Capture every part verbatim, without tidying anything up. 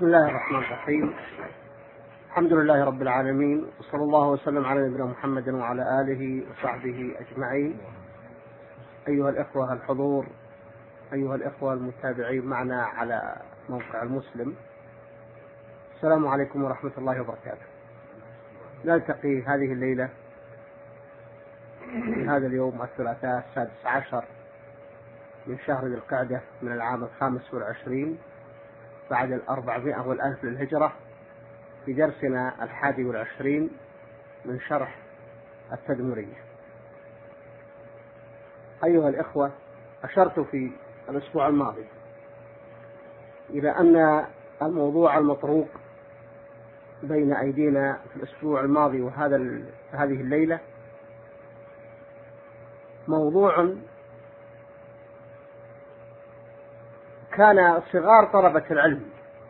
بسم الله الرحمن الرحيم. الحمد لله رب العالمين، وصلى الله وسلم على نبينا محمد وعلى آله وصحبه أجمعين. أيها الإخوة الحضور، أيها الإخوة المتابعين معنا على موقع المسلم، السلام عليكم ورحمة الله وبركاته. نلتقي هذه الليلة في هذا اليوم الثلاثاء السادس عشر من شهر ذي القعدة من العام الخامس والعشرين بعد الأربعمائة والألف للهجرة، في درسنا الحادي والعشرين من شرح التدمرية. أيها الإخوة، أشرت في الأسبوع الماضي إلى أن الموضوع المطروق بين أيدينا في الأسبوع الماضي وهذا هذه الليلة موضوع كان صغار طلبة العلم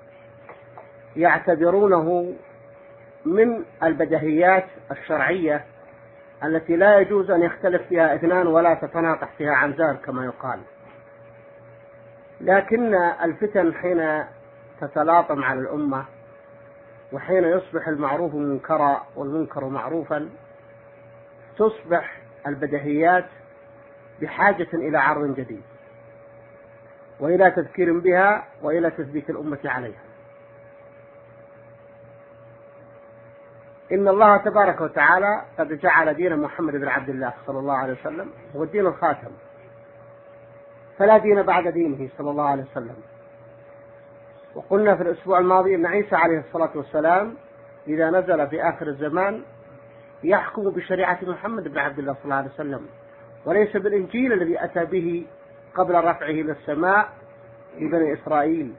يعتبرونه من البديهيات الشرعية التي لا يجوز أن يختلف فيها اثنان ولا تتناقح فيها عنزان كما يقال، لكن الفتن حين تتلاطم على الأمة وحين يصبح المعروف منكرا والمنكر معروفا تصبح البديهيات بحاجة إلى عرض جديد وإلى تذكير بها وإلى تثبيت الأمة عليها. إن الله تبارك وتعالى قد جعل دين محمد بن عبد الله صلى الله عليه وسلم هو الدين الخاتم، فلا دين بعد دينه صلى الله عليه وسلم. وقلنا في الأسبوع الماضي أن عيسى عليه الصلاة والسلام إذا نزل في آخر الزمان يحكم بشريعة محمد بن عبد الله صلى الله عليه وسلم، وليس بالإنجيل الذي أتى به قبل رفعه إلى السماء لبني إسرائيل.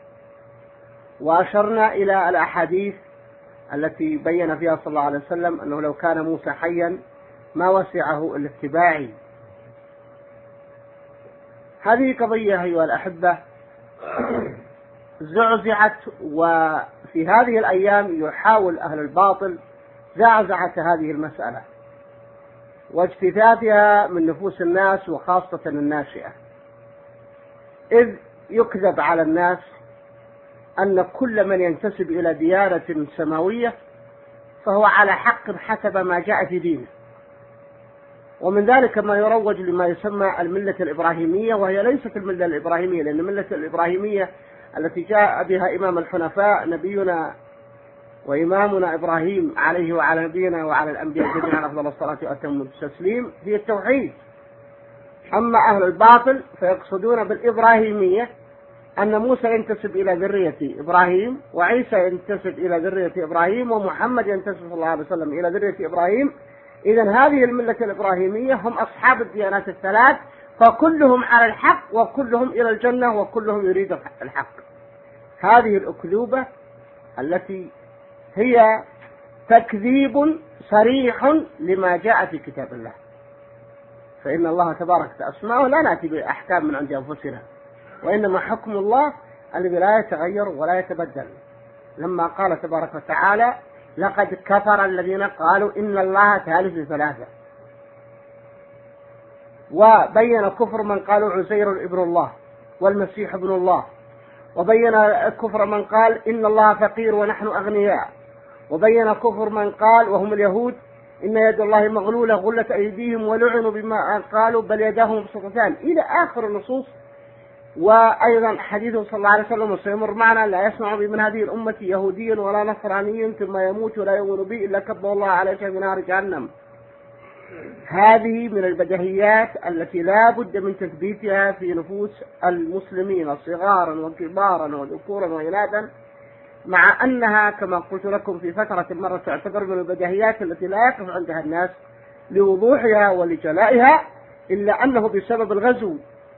وأشرنا إلى الأحاديث التي بين فيها صلى الله عليه وسلم أنه لو كان موسى حيا ما وسعه إلا اتباعي. هذه قضية أيها الأحبة زعزعت، وفي هذه الأيام يحاول أهل الباطل زعزعة هذه المسألة واجتثاثها من نفوس الناس وخاصة الناشئة، إذ يكذب على الناس أن كل من ينتسب إلى ديانة سماوية فهو على حق حسب ما جاء في دينه. ومن ذلك ما يروج لما يسمى الملة الإبراهيمية، وهي ليست الملة الإبراهيمية، لأن الملة الإبراهيمية التي جاء بها إمام الحنفاء نبينا وإمامنا إبراهيم عليه وعلى نبينا وعلى الأنبياء جميعا أفضل الصلاة وأتم التسليم هي التوحيد. أما أهل الباطل فيقصدون بالإبراهيمية أن موسى ينتسب إلى ذرية إبراهيم، وعيسى ينتسب إلى ذرية إبراهيم، ومحمد ينتسب صلى الله عليه وسلم إلى ذرية إبراهيم. إذن هذه الملة الإبراهيمية هم أصحاب الديانات الثلاث، فكلهم على الحق وكلهم إلى الجنة وكلهم يريد الحق. هذه الأكذوبة التي هي تكذيب صريح لما جاء في كتاب الله، فإن الله تبارك أسماءه لا نأتي بأحكام من عند أنفسنا، وإنما حكم الله الذي لا يتغير ولا يتبدل. لما قال تبارك وتعالى لقد كفر الذين قالوا إن الله ثالث ثلاثة، وبين كفر من قالوا عزير ابن الله والمسيح ابن الله، وبين كفر من قال إن الله فقير ونحن أغنياء، وبين كفر من قال وهم اليهود إن يد الله مغلولة غلت أيديهم ولعنوا بما قالوا بل يداه مبسوطتان إلى آخر النصوص. وأيضا حديثه صلى الله عليه وسلم وسيمر معنا لا يسمع بي من هذه الأمة يهودي ولا نصراني ثم يموت ولا يؤمن بي إلا كبه الله على شيء من نار جهنم. هذه من البديهيات التي لا بد من تثبيتها في نفوس المسلمين صغارا وكبارا وذكورا وإناثا، مع أنها كما قلت لكم في فترة مرة تعتبر من البديهيات التي لا يقف عندها الناس لوضوحها ولجلائها، إلا أنه بسبب الغزو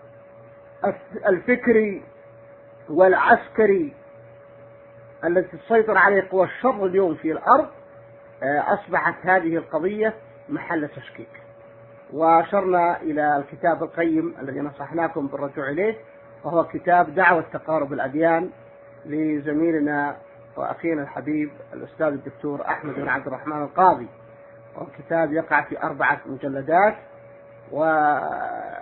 الفكري والعسكري الذي تسيطر عليه قوى الشر اليوم في الأرض أصبحت هذه القضية محل تشكيك. وأشرنا إلى الكتاب القيم الذي نصحناكم بالرجوع إليه، وهو كتاب دعوة تقارب الأديان لزميلنا وأخينا الحبيب الأستاذ الدكتور أحمد بن عبد الرحمن القاضي، وكتاب يقع في أربعة مجلدات،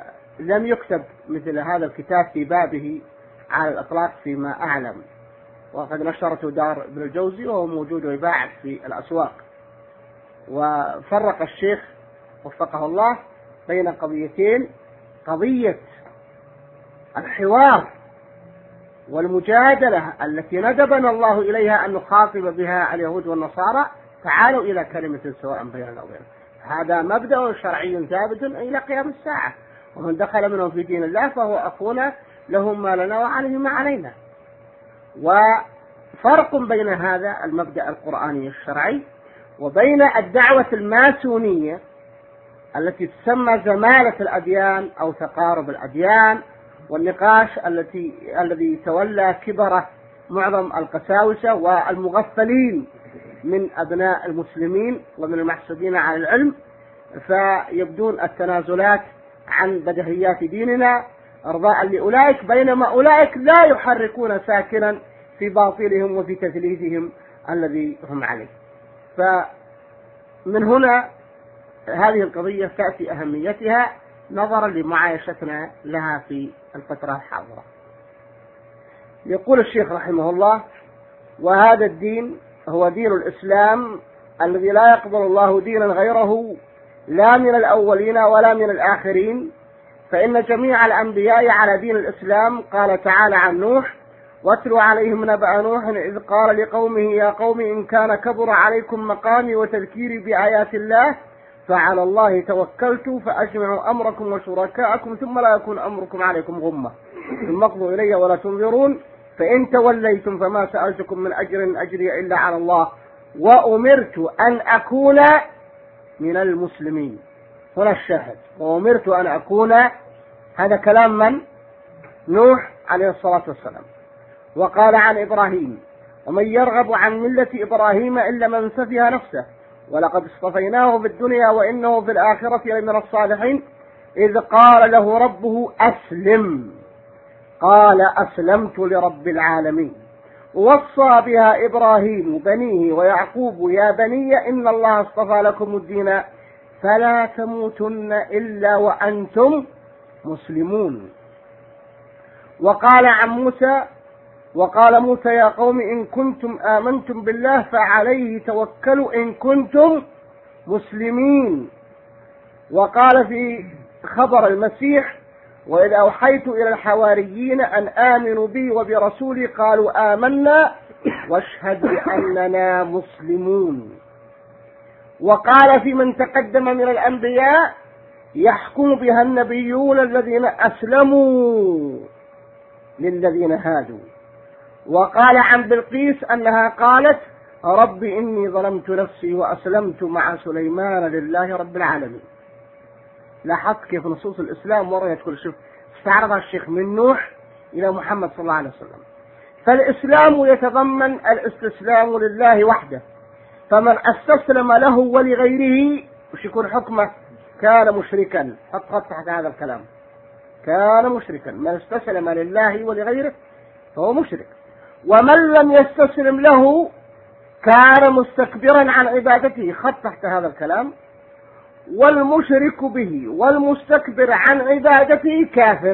ولم يكتب مثل هذا الكتاب في بابه على الإطلاق فيما أعلم. وقد نشرته دار ابن الجوزي وهو موجود ويباع في الأسواق. وفرق الشيخ وفقه الله بين قضيتين: قضية الحوار والمجادلة التي ندبنا الله إليها أن نخاطب بها اليهود والنصارى، تعالوا إلى كلمة سواء بيننا وبينهم. هذا مبدأ شرعي ثابت إلى قيام الساعة، ومن دخل منهم في دين الله فهو أخونا، لهم ما لنا وعليه ما علينا. وفرق بين هذا المبدأ القرآني الشرعي وبين الدعوة الماسونية التي تسمى زمالة الأديان أو تقارب الأديان، والنقاش التي الذي تولى كبره معظم القساوسة والمغفلين من أبناء المسلمين ومن المحسوبين على العلم، فيبدون التنازلات عن بديهيات ديننا إرضاء لأولئك، بينما أولئك لا يحركون ساكنا في باطلهم وفي تثليثهم الذي هم عليه. فمن هنا هذه القضية تأتي أهميتها نظرا لمعايشتنا لها في الفترة الحاضرة. يقول الشيخ رحمه الله: وهذا الدين هو دين الإسلام الذي لا يقبل الله دينا غيره، لا من الأولين ولا من الآخرين، فإن جميع الأنبياء على دين الإسلام. قال تعالى عن نوح: واتل عليهم نبأ نوح إذ قال لقومه يا قوم إن كان كبر عليكم مقامي وتذكيري بآيات الله فعلى الله توكلت فأجمعوا أمركم وشركاءكم ثم لا يكون أمركم عليكم غمة ثم اقضوا إلي ولا تنظرون فإن توليتم فما سألتكم من أجر أجري إلا على الله وأمرت أن أكون من المسلمين. هنا الشاهد: وأمرت أن أكون. هذا كلام من؟ نوح عليه الصلاة والسلام. وقال عن إبراهيم: ومن يرغب عن ملة إبراهيم إلا من سفه نفسه ولقد اصطفيناه في الدنيا وإنه في الآخرة لمن الصالحين إذ قال له ربه أسلم قال أسلمت لرب العالمين. ووصى بها إبراهيم بنيه ويعقوب يا بني إن الله اصطفى لكم الدين فلا تموتن إلا وأنتم مسلمون. وقال عن موسى: وقال موسى يا قوم إن كنتم آمنتم بالله فعليه توكلوا إن كنتم مسلمين. وقال في خبر المسيح: وإذ أوحيت إلى الحواريين أن آمنوا بي وبرسولي قالوا آمنا واشهد بأننا مسلمون. وقال في من تقدم من الأنبياء: يحكم بها النبيون الذين أسلموا للذين هادوا. وقال عن بلقيس أنها قالت: رب إني ظلمت نفسي وأسلمت مع سليمان لله رب العالمين. لاحظت كيف نصوص الإسلام وريت كل شيء، استعرضها الشيخ من نوح إلى محمد صلى الله عليه وسلم. فالإسلام يتضمن الاستسلام لله وحده، فمن استسلم له ولغيره وش يكون حكمه؟ كان مشركا. حط تحت هذا الكلام: كان مشركا. من استسلم لله ولغيره فهو مشرك. ومن لم يستسلم له كان مستكبرا عن عبادته. خط تحت هذا الكلام: والمشرك به والمستكبر عن عبادته كافر.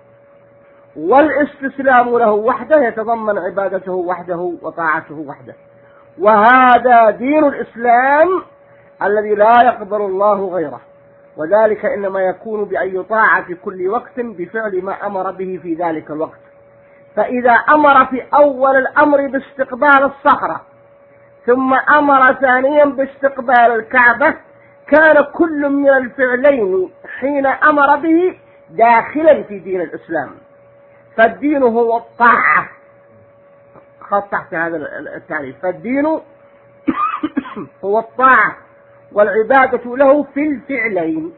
والاستسلام له وحده يتضمن عبادته وحده وطاعته وحده. وهذا دين الإسلام الذي لا يقبل الله غيره، وذلك إنما يكون بأن يطاع في كل وقت بفعل ما أمر به في ذلك الوقت. فإذا أمر في أول الأمر باستقبال الصخرة ثم أمر ثانيا باستقبال الكعبة كان كل من الفعلين حين أمر به داخلا في دين الإسلام. فالدين هو الطاعة. خط تحت هذا التعريف: فالدين هو الطاعة والعبادة له في الفعلين،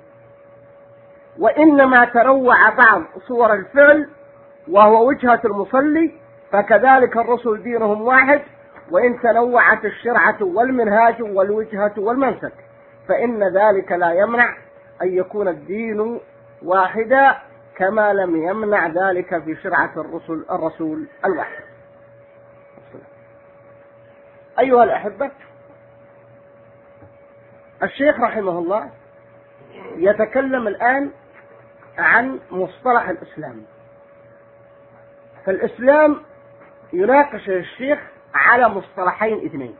وإنما تنوع بعض صور الفعل وهو وجهة المصلي، فكذلك الرسل دينهم واحد، وإن تنوعت الشرعة والمنهاج والوجهة والمنسك فإن ذلك لا يمنع أن يكون الدين واحدا، كما لم يمنع ذلك في شرعة الرسل الرسول الواحد. أيها الأحبة، الشيخ رحمه الله يتكلم الآن عن مصطلح الإسلام. فالإسلام يناقش الشيخ على مصطلحين اثنين.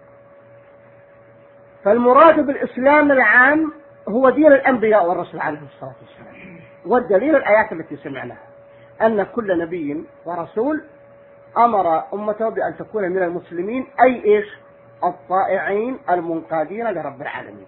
فالمراد بالإسلام العام هو دين الأنبياء والرسل عليهم الصلاة والسلام، والدليل الآيات التي سمعناها أن كل نبي ورسول أمر أمته بأن تكون من المسلمين، أي إيش؟ الطائعين المنقادين لرب العالمين.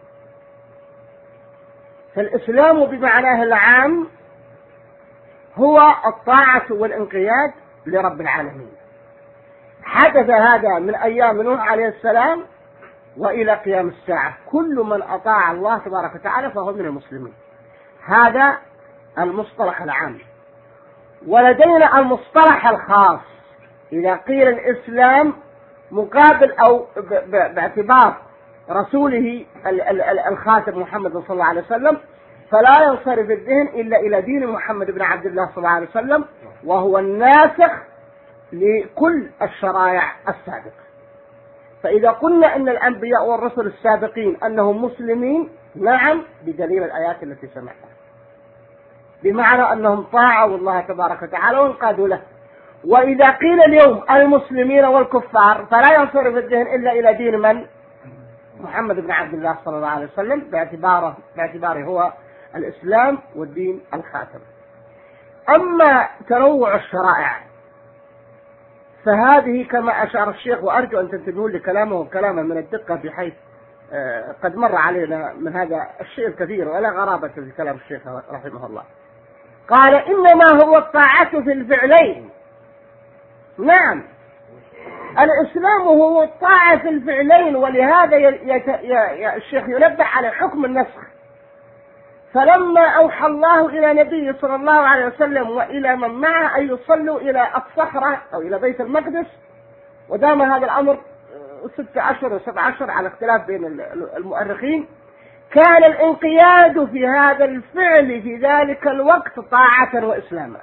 فالإسلام بمعناه العام هو الطاعة والانقياد لرب العالمين. حدث هذا من أيام نوح عليه السلام وإلى قيام الساعة، كل من أطاع الله تبارك وتعالى فهو من المسلمين. هذا المصطلح العام. ولدينا المصطلح الخاص، إذا قيل الإسلام مقابل أو باعتبار رسوله الخاتم محمد صلى الله عليه وسلم، فلا ينصرف الذهن إلا إلى دين محمد بن عبد الله صلى الله عليه وسلم، وهو الناسخ لكل الشرائع السابقة. فإذا قلنا أن الأنبياء والرسل السابقين أنهم مسلمين، نعم، بدليل الآيات التي سمعتها، بمعنى أنهم طاعوا الله تبارك وتعالى وانقادوا له. وإذا قيل اليوم المسلمين والكفار، فلا ينصرف الذهن إلا إلى دين من؟ محمد بن عبد الله صلى الله عليه وسلم، باعتباره, باعتباره هو الإسلام والدين الخاتم. أما تنوع الشرائع فهذه كما أشار الشيخ، وأرجو أن تنتبهوا لكلامه كلاما من الدقة، بحيث قد مر علينا من هذا الشيء الكثير ولا غرابة في كلام الشيخ رحمه الله. قال إنما هو الطاعة في الفعلين. نعم، الإسلام هو الطاعة في الفعلين، ولهذا يت... ي... الشيخ ينبه على حكم النسخ. فلما أوحى الله إلى نبيه صلى الله عليه وسلم وإلى من معه أن يصلوا إلى الصخرة أو إلى بيت المقدس، ودام هذا الأمر ستة أشهر وسبع أشهر على اختلاف بين المؤرخين، كان الانقياد في هذا الفعل في ذلك الوقت طاعة وإسلاما.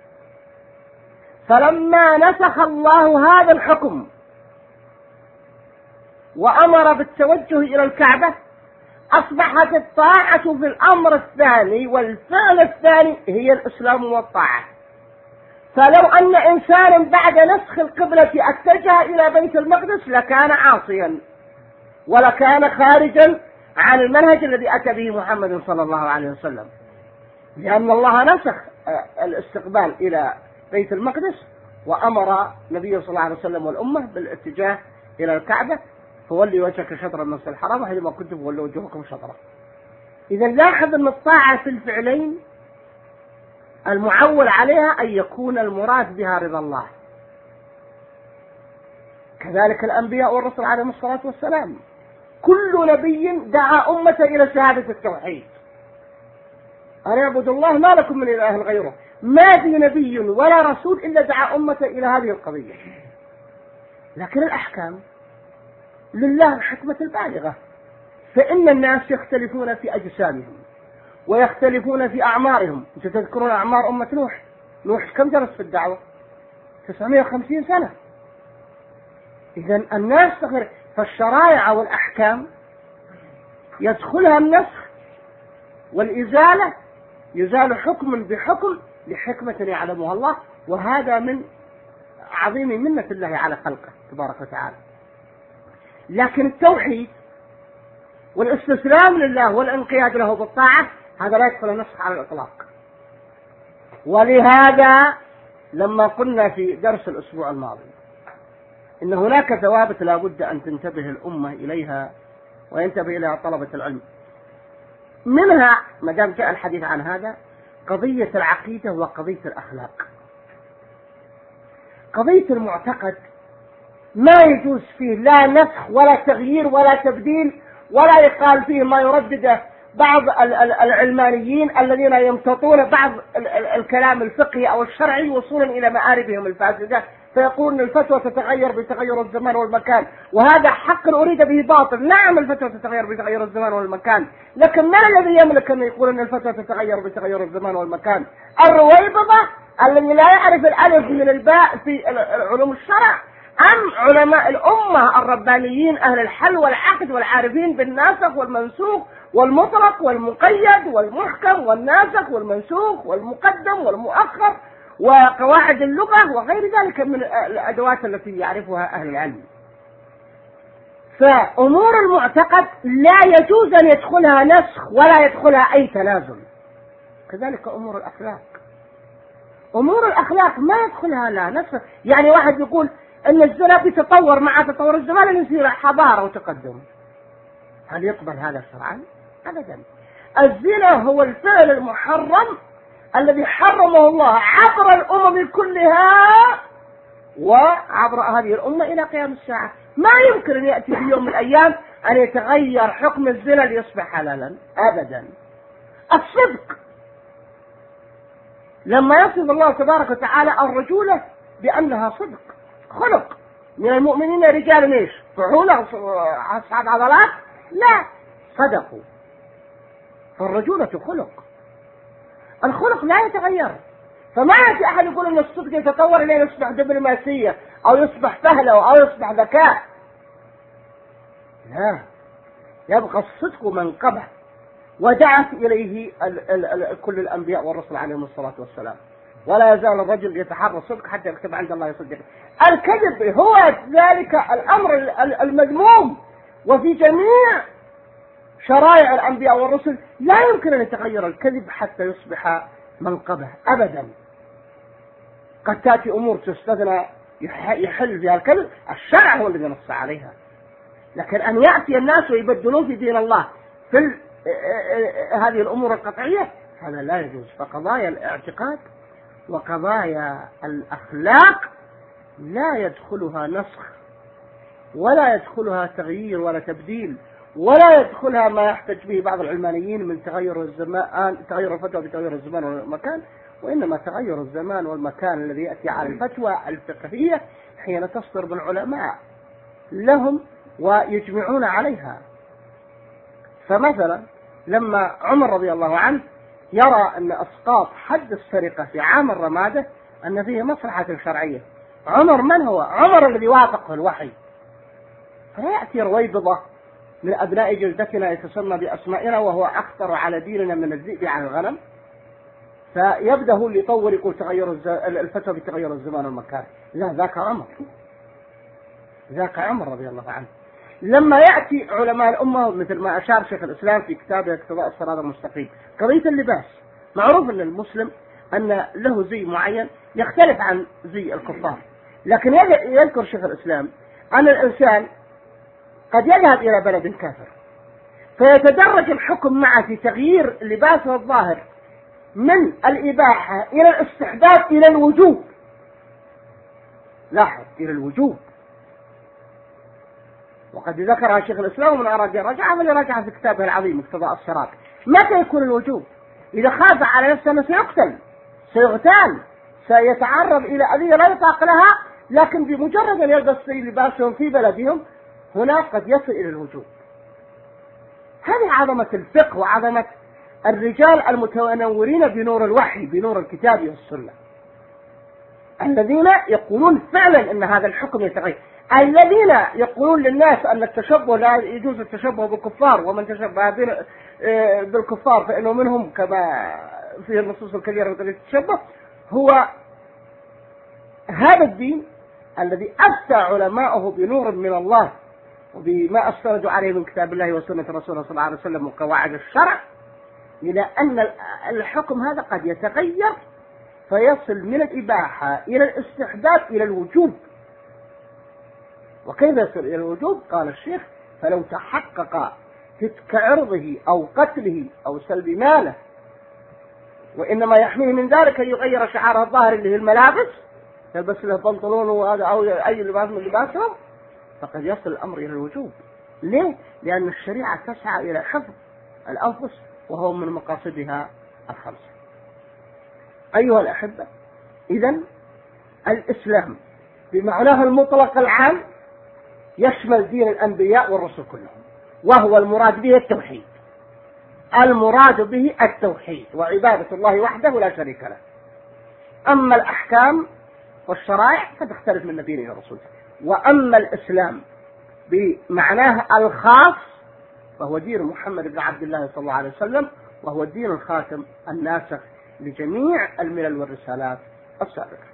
فلما نسخ الله هذا الحكم وأمر بالتوجه إلى الكعبة، أصبحت الطاعة في الأمر الثاني والفعل الثاني هي الإسلام والطاعة. فلو أن إنسانا بعد نسخ القبلة اتجه إلى بيت المقدس لكان عاصيا ولكان خارجا عن المنهج الذي أتى به محمد صلى الله عليه وسلم، لأن الله نسخ الاستقبال إلى بيت المقدس وأمر نبيه صلى الله عليه وسلم والأمة بالاتجاه إلى الكعبة، فولي وجهك شطر المسجد الحرام وحيثما كنتم فولوا وجوهكم شطره. إذا لاحظ أن الطاعة في الفعلين المعول عليها أن يكون المراد بها رضا الله. كذلك الأنبياء والرسل عليهم الصلاة والسلام، كل نبي دعا أمته إلى شهادة التوحيد، أن اعبدوا الله ما لكم من إله غيره. ما في نبي ولا رسول إلا دعا أمته إلى هذه القضية. لكن الأحكام لله الحكمة البالغة، فإن الناس يختلفون في أجسامهم ويختلفون في أعمارهم. أنتم تذكرون أعمار أمة نوح. نوح كم جلس في الدعوة؟ تسعمائة وخمسين سنة. إذن الناس تغير، فالشرائع والأحكام يدخلها النسخ والإزالة، يزال حكم بحكم لحكمة يعلمها الله، وهذا من عظيم منة الله على خلقه تبارك وتعالى. لكن التوحيد والاستسلام لله والانقياد له بالطاعة هذا لا يدخل النسخ على الإطلاق. ولهذا لما قلنا في درس الأسبوع الماضي إن هناك ثوابت لا بد أن تنتبه الأمة إليها وينتبه إليها طلبة العلم، منها ما دام جاء الحديث عن هذا قضية العقيدة وقضية الأخلاق. قضية المعتقد ما يجوز فيه لا نسخ ولا تغيير ولا تبديل، ولا يقال فيه ما يردده بعض العلمانيين الذين يمتطون بعض الكلام الفقهي أو الشرعي وصولا إلى مآربهم الفاسدة، فيقول أن الفتوى تتغير بتغير الزمان والمكان، وهذا حق أريد به باطل. نعم الفتوى تتغير بتغير الزمان والمكان، لكن من الذي يملك أن يقول أن الفتوى تتغير بتغير الزمان والمكان؟ الرويبضة الذي لا يعرف الألف من الباء في علوم الشرع، أم علماء الأمة الربانيين أهل الحل والعقد والعارفين بالناسخ والمنسوخ والمطلق والمقيد والمحكم والناسخ والمنسوخ والمقدم والمؤخر وقواعد اللغة وغير ذلك من الأدوات التي يعرفها أهل العلم. فأمور المعتقد لا يجوز أن يدخلها نسخ ولا يدخلها أي تنازل. كذلك أمور الأخلاق، أمور الأخلاق ما يدخلها لا نسخ. يعني واحد يقول أن الزنا بيتطور مع تطور الزمان أن يصير حضارة وتقدم، هل يقبل هذا شرعا؟ أبدا. الزنا هو الفعل المحرم الذي حرمه الله عبر الأمم كلها وعبر هذه الأمة إلى قيام الساعة. ما يمكن أن يأتي في يوم من الأيام أن يتغير حكم الزنا ليصبح حلالا أبدا. الصدق، لما يصف الله تبارك وتعالى الرجولة بأنها صدق خلق، من المؤمنين رجال ايش؟ فعولة أصحاب عضلات؟ لا، صدقوا. فالرجولة خلق، الخلق لا يتغير. فما يأتي أحد يقول أن الصدق يتطور إلى يصبح دبلوماسية أو يصبح فهلة أو يصبح ذكاء. لا، يبقى الصدق منقبة ودعت إليه ال ال ال كل الأنبياء والرسل عليهم الصلاة والسلام. ولا يزال الرجل يتحرى الصدق حتى يكتب عند الله يصدق. الكذب هو ذلك الأمر المذموم، وفي جميع شرائع الأنبياء والرسل لا يمكن أن يتغير الكذب حتى يصبح منقبة أبدا. قد تأتي أمور تستثنى يحل فيها الكذب، الشرع هو الذي نص عليها. لكن أن يأتي الناس ويبدلون في دين الله في هذه الأمور القطعية هذا لا يجوز. فقضايا الاعتقاد وقضايا الأخلاق لا يدخلها نسخ ولا يدخلها تغيير ولا تبديل ولا يدخلها ما يحتج به بعض العلمانيين من تغير الزمان، تغير الفتوى بتغير الزمان والمكان، وإنما تغير الزمان والمكان الذي يأتي على الفتوى الفقهية حين تصدر بالعلماء لهم ويجمعون عليها. فمثلا لما عمر رضي الله عنه يرى أن أسقاط حد السرقة في عام الرمادة أن فيه مصلحة شرعية، عمر من هو؟ عمر الذي وافقه الوحي. فيأتي رويبضة من أبناء جلدتنا يتسمى بأسمائنا وهو أخطر على ديننا من الذئب على الغنم، فيبدأ هو اللي يطور يقول تغير الفتوى بتغير الزمان والمكان. لا، ذاك عمر، ذاك عمر رضي الله عنه. لما يأتي علماء الأمة مثل ما أشار شيخ الإسلام في كتابه اقتضاء الصراط المستقيم، قضية اللباس، معروف أن المسلم أن له زي معين يختلف عن زي الكفار، لكن يذكر شيخ الإسلام أن الإنسان قد يذهب إلى بلد كافر فيتدرج الحكم معه في تغيير لباسه الظاهر من الإباحة إلى الاستحباب إلى الوجوب. لاحظ، إلى الوجوب. وقد ذكرها شيخ الإسلام ومن أراد يرجعها فليرجعها في كتابه العظيم اقتضاء الصراط. متى يكون الوجوب؟ إذا خاف على نفسه أنه سيقتل، سيغتال، سيتعرض إلى أذية لا يطاق لها، لكن بمجرد أن يلبس لباسهم في بلدهم هنا قد يصل إلى الوجوب. هذه عظمة الفقه وعظمة الرجال المتنورين بنور الوحي بنور الكتاب والسنة، الذين يقولون فعلا أن هذا الحكم يتغير، الذين يقولون للناس أن التشبه لا يجوز التشبه بالكفار، ومن تشبه بالكفار فإنه منهم كما في النصوص الكثيرة التي تتشبه. هو هذا الدين الذي أفتى علماؤه بنور من الله وبما استندوا عليه من كتاب الله وسنة رسوله صلى الله عليه وسلم وقواعد الشرع، إلى أن الحكم هذا قد يتغير فيصل من الإباحة إلى الاستحباب إلى الوجوب. وكيف يصل إلى الوجوب؟ قال الشيخ: فلو تحقق فتك عرضه أو قتله أو سلب ماله، وإنما يحميه من ذلك أن يغير شعاره الظاهر اللي هي الملابس، يلبس له بنطلون وهذا أو أي لباس من لباسهم، فقد يصل الأمر إلى الوجوب. ليه؟ لأن الشريعة تسعى إلى حفظ الأنفس وهو من مقاصدها الخمسة. أيها الأحبة، إذن الإسلام بمعناه المطلق العام يشمل دين الأنبياء والرسل كلهم، وهو المراد به التوحيد، المراد به التوحيد وعبادة الله وحده لا شريك له. أما الأحكام والشرائع فتختلف من نبي إلى رسول. وأما الإسلام بمعناه الخاص فهو دين محمد بن عبد الله صلى الله عليه وسلم، وهو الدين الخاتم الناسخ لجميع الملل والرسالات السابقة.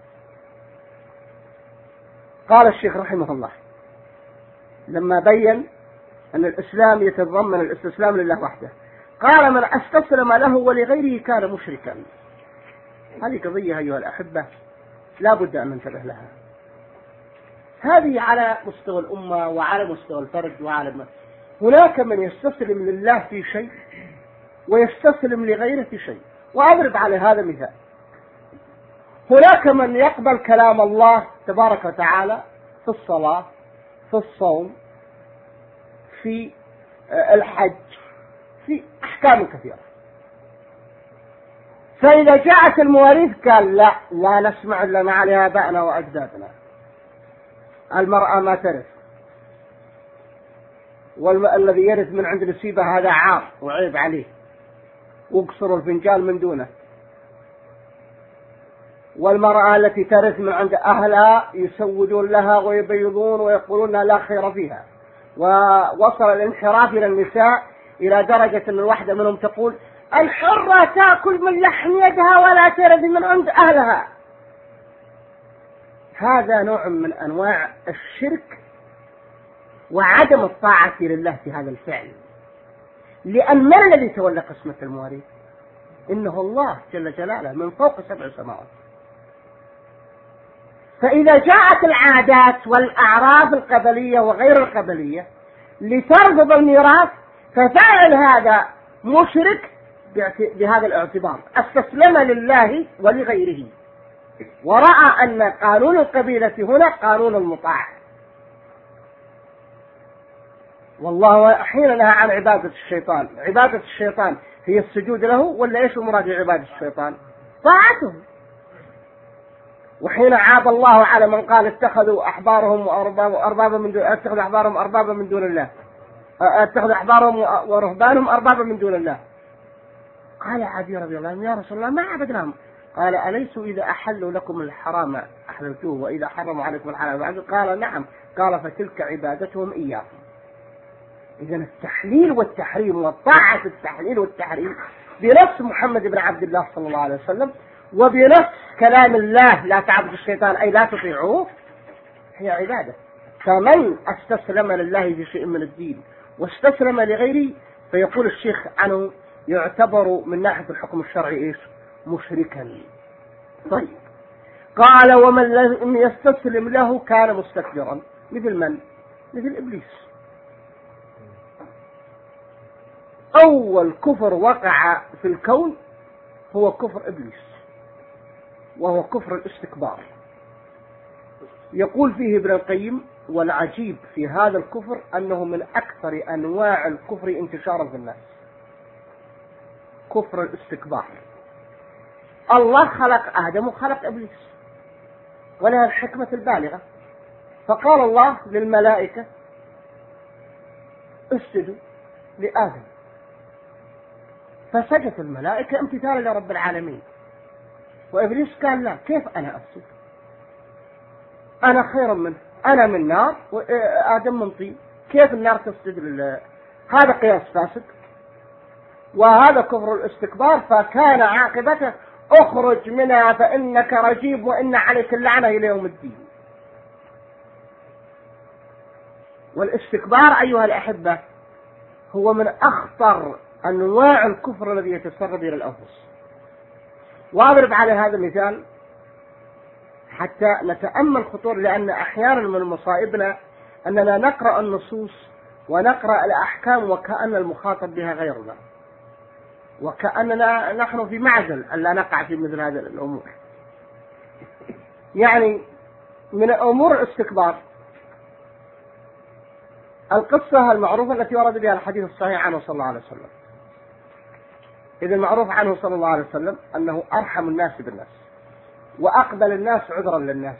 قال الشيخ رحمه الله لما بين أن الإسلام يتضمن الاستسلام لله وحده، قال من استسلم له ولغيره كان مشركا. هذه قضية أيها الأحبة لا بد أن ننتبه لها. هذه على مستوى الأمة وعلى مستوى الفرد وعلى المسلم. هناك من يستسلم لله في شيء ويستسلم لغيره في شيء. وأضرب على هذا مثال. هناك من يقبل كلام الله تبارك وتعالى في الصلاة، في الصوم، في الحج، في أحكام كثيرة. فإذا جاءت المواريث قال لا لا نسمع إلا ما عليها آبائنا وأجدادنا. المرأة ما ترث، والذي يرث من عند نسيبه هذا عار وعيب عليه، واقصروا الفنجان من دونه. والمرأة التي ترث من عند أهلها يسودون لها ويبيضون ويقولون لا خير فيها. ووصل الانحراف إلى النساء إلى درجة أن الواحدة منهم تقول الحرة تأكل من لحم يدها ولا ترث من عند أهلها. هذا نوع من أنواع الشرك وعدم الطاعة لله في هذا الفعل. لأن من الذي تولى قسمة المواريث؟ إنه الله جل جلاله من فوق سبع سماوات. فإذا جاءت العادات والأعراف القبلية وغير القبلية لترفض الميراث، ففاعل هذا مشرك بهذا الاعتبار، استسلم لله ولغيره، ورأى أن قانون القبيلة هنا قانون المطاع. والله حين نهى عن عبادة الشيطان، عبادة الشيطان هي السجود له ولا ايش المراد بعبادة الشيطان؟ طاعته. وحين عاب الله على من قال اتخذوا احبارهم واربابا من دون اتخذوا احبارهم اربابا من دون الله، اتخذوا احبارهم ورهبانهم اربابا من دون الله، قال عدي رضي الله عنه يا رسول الله ما عبدناهم. قال أليسوا إذا أحلوا لكم الحرام أحللتوه وإذا حرموا عليكم الحلال؟ قال نعم. قال فتلك عبادتهم إياكم. إذن التحليل والتحريم والطاعة في التحليل والتحريم بنص محمد بن عبد الله صلى الله عليه وسلم وبنص كلام الله لا تعبدوا الشيطان أي لا تطيعوه هي عبادة. فمن استسلم لله في شيء من الدين واستسلم لغيره فيقول الشيخ عنه يعتبر من ناحية الحكم الشرعي إيش؟ مشركا. طيب قال ومن لم يستسلم له كان مستكبرا. مثل من؟ مثل إبليس. أول كفر وقع في الكون هو كفر إبليس، وهو كفر الاستكبار. يقول فيه ابن القيم والعجيب في هذا الكفر أنه من أكثر أنواع الكفر انتشارا في الناس، كفر الاستكبار. الله خلق آدم وخلق إبليس ولها الحكمة البالغة، فقال الله للملائكة اسجدوا لآدم، فسجد الملائكة امتثالا لرب العالمين. وإبليس قال لا، كيف أنا أسجد؟ أنا خير منه، أنا من نار وآدم من طين، كيف النار تسجد لله؟ هذا قياس فاسد وهذا كفر الاستكبار. فكان عاقبته اخرج منها فإنك رجيب وإن عليك اللعنة إلى يوم الدين. والاستكبار أيها الأحبة هو من أخطر أنواع الكفر الذي يتسرب إلى الأنفس. وأضرب على هذا مثال حتى نتأمل خطور، لأن أحيانا من مصائبنا أننا نقرأ النصوص ونقرأ الأحكام وكأن المخاطب بها غيرنا، وكأننا نحن في معزل أن لا نقع في مثل هذه الأمور. يعني من أمور الاستكبار القصة المعروفة التي ورد بها الحديث الصحيح عنه صلى الله عليه وسلم. إذا المعروف عنه صلى الله عليه وسلم أنه أرحم الناس بالناس وأقبل الناس عذرا للناس.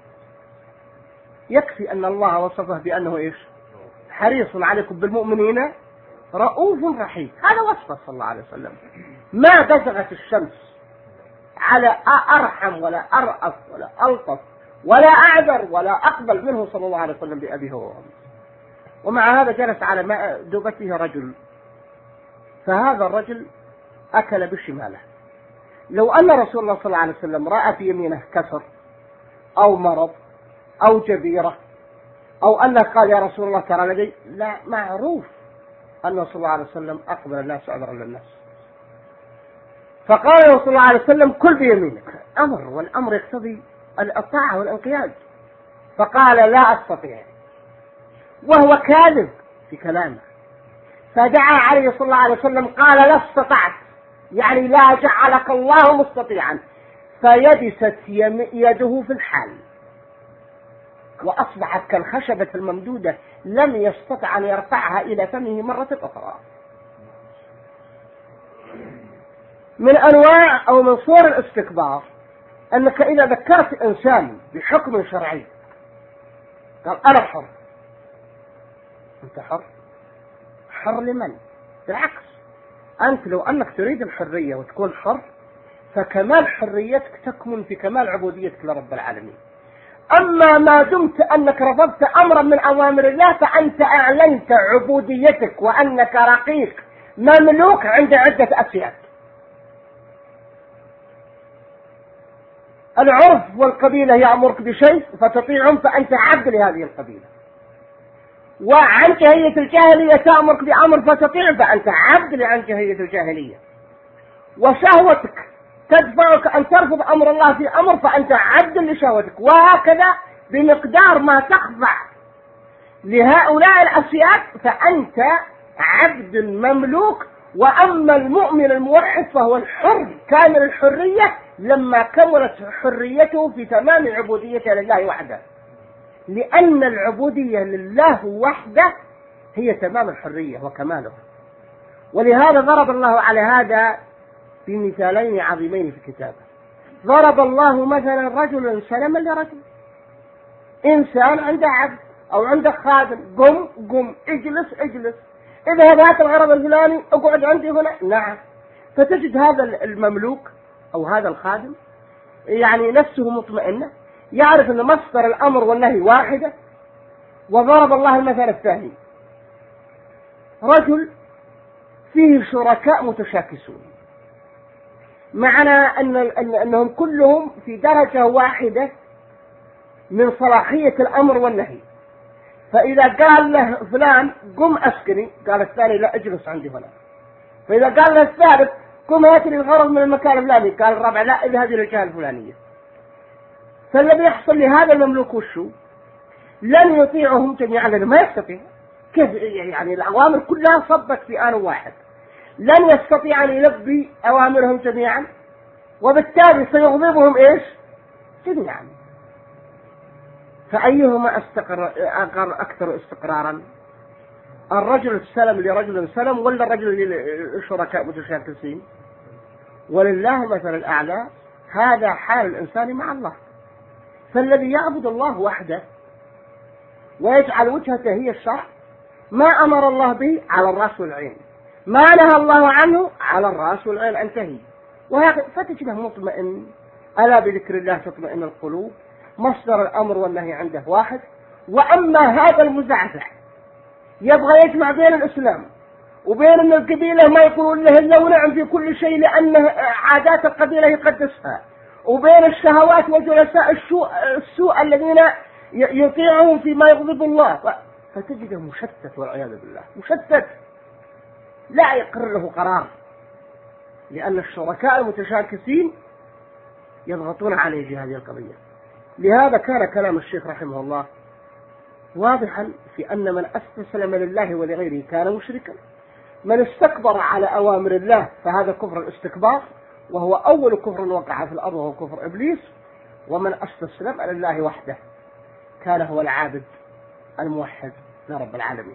يكفي أن الله وصفه بأنه إيش؟ حريص عليكم بالمؤمنين رؤوف رحيم. هذا وصفه صلى الله عليه وسلم. ما بزغت الشمس على أرحم ولا أرأف ولا ألطف ولا أعذر ولا أقبل منه صلى الله عليه وسلم بأبيه وأمه. ومع هذا جلس على مأدبته رجل، فهذا الرجل أكل بشماله، لو أن رسول الله صلى الله عليه وسلم رأى في يمينه كسر أو مرض أو جبيرة أو أنه قال يا رسول الله ترى لدي، لا، معروف أن صلى الله عليه وسلم أقبل الناس وأذر للناس، فقال صلى الله عليه وسلم كل بيمينك، أمر، والأمر يقتضي الطاعة والانقياد، فقال لا أستطيع، وهو كاذب في كلامه، فدعا عليه صلى الله عليه وسلم قال لا استطعت، يعني لا جعلك الله مستطيعا، فيبست يده في الحال وأصبحت كالخشبة الممدودة لم يستطع أن يرفعها إلى فمه مرة أخرى. من أنواع أو من صور الاستكبار أنك إذا ذكرت إنسان بحكم شرعي قال أنا حر، أنت حر؟ حر لمن؟ بالعكس، أنت لو أنك تريد الحرية وتكون حر فكمال حريتك تكمن في كمال عبوديتك لرب العالمين. أما ما دمت أنك رفضت أمرا من أوامر الله فأنت أعلنت عبوديتك وأنك رقيق مملوك عند عدة أسياد. العرف والقبيلة يأمرك بشيء فتطيعهم فأنت عبد لهذه القبيلة، وعنجهية الجاهلية تأمرك بأمر فتطيع فأنت عبد لعنجهية الجاهلية، وشهوتك تدفعك أن ترفض أمر الله في أمر فأنت عبد لشهوتك، وهكذا بمقدار ما تخضع لهؤلاء الأسياد فأنت عبد مملوك. وأما المؤمن الموحد فهو الحر كامل الحرية لما كملت حريته في تمام عبوديته لله وحده، لأن العبودية لله وحده هي تمام الحرية وكماله. ولهذا ضرب الله على هذا بمثالين عظيمين في كتابه. ضرب الله مثلا رجلا سلما لرجل، إنسان عنده عبد أو عنده خادم، قم قم، اجلس اجلس، اذهب هات الغرض الفلاني، اقعد عندي هنا، نعم. فتجد هذا المملوك أو هذا الخادم يعني نفسه مطمئنة، يعرف أن مصدر الأمر والنهي واحدة. وضرب الله المثال الثاني، رجل فيه شركاء متشاكسون، معنى أن أنهم كلهم في درجة واحدة من صلاحية الأمر والنهي، فإذا قال له فلان قم أسكني قال الثاني لا اجلس عندي هنا، فإذا قال له الثالث قم هات لي الغرض من المكان الفلاني قال الرابع لا اذهب إلى الجهة الفلانية. فالذي يحصل لهذا المملوك وشو؟ لن يطيعهم جميعا لأنه ما يستطيع، كيف يعني الأوامر كلها صبت في آن واحد، لن يستطيع أن يلبي أوامرهم جميعا، وبالتالي سيغضبهم إيش؟ جميعا. فأيهما استقر أكثر استقرارا؟ الرجل السلم لرجل سلم ولا الرجل للشركاء متشاكسين؟ ولله مثل الأعلى. هذا حال الإنسان مع الله، فالذي يعبد الله وحده ويجعل وجهته هي الشرع، ما أمر الله به على الرأس والعين، ما نهى الله عنه على الرأس والعين انتهي، وهكذا فتجده مطمئن. ألا بذكر الله تطمئن القلوب، مصدر الأمر والنهي عنده واحد. وأما هذا المزعزع يبغى يجمع بين الإسلام وبين أن القبيلة ما يقولون له إلا ونعم في كل شيء لأن عادات القبيلة يقدسها، وبين الشهوات وجلساء السوء, السوء الذين يطيعهم فيما يغضب الله، فتجده مشتت والعياذ بالله، مشتت لا يقر له قرار، لأن الشركاء المتشاكسين يضغطون عليه في هذه القضية. لهذا كان كلام الشيخ رحمه الله واضحا في أن من استسلم لله ولغيره كان مشركا، من استكبر على أوامر الله فهذا كفر الاستكبار، وهو أول كفر وقع في الأرض وهو كفر إبليس، ومن استسلم لله وحده كان هو العابد الموحد لرب العالمين.